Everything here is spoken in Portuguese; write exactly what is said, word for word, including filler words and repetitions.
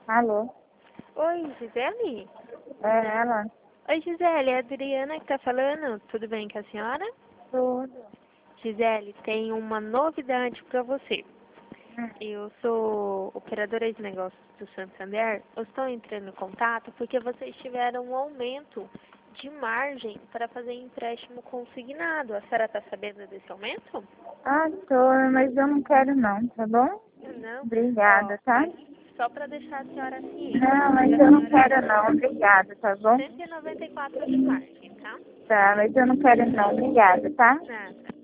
Alô? Oi, Gisele? É ela? Oi, Gisele, é a Adriana que tá falando. Tudo bem com a senhora? Tudo. Gisele, tem uma novidade para você. Hum. Eu sou operadora de negócios do Santander. Eu estou entrando em contato porque vocês tiveram um aumento de margem para fazer empréstimo consignado. A senhora está sabendo desse aumento? Ah, tô, mas eu não quero não, tá bom? Não. Ó, Obrigada, tá? mas só para deixar a senhora ciente. Não, mas A eu não senhora quero não, obrigada, tá bom? cento e noventa e quatro de margem, tá? Tá, mas eu não quero não, obrigada, tá? Nada.